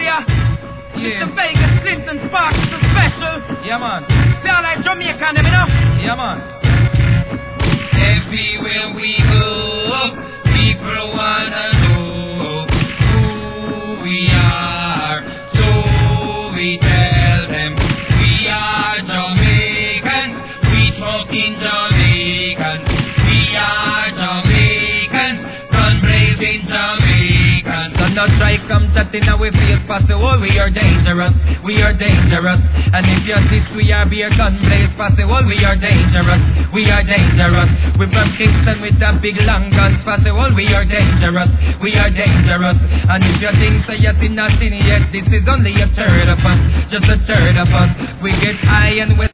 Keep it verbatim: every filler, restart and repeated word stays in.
ya. Yeah. Mister Vegas, Clinton, Sparks, the special. Yeah, man. Feel like Jamaican, you know? Yeah, man. Everywhere we go, people wanna know who we are. So we tell them we are Jamaicans. We smoking Jamaicans. We are Jamaicans. Gun blazing Jamaicans. So no try come chatting and we feel possible. We are dangerous. We are dangerous. And if you think we are beer gun blaze possible, we are dangerous. We are dangerous. We from Kingston with a big long guns possible. We are dangerous. We are dangerous. And if you think so you're not in yet, this is only a third of us. Just a third of us. We get high and we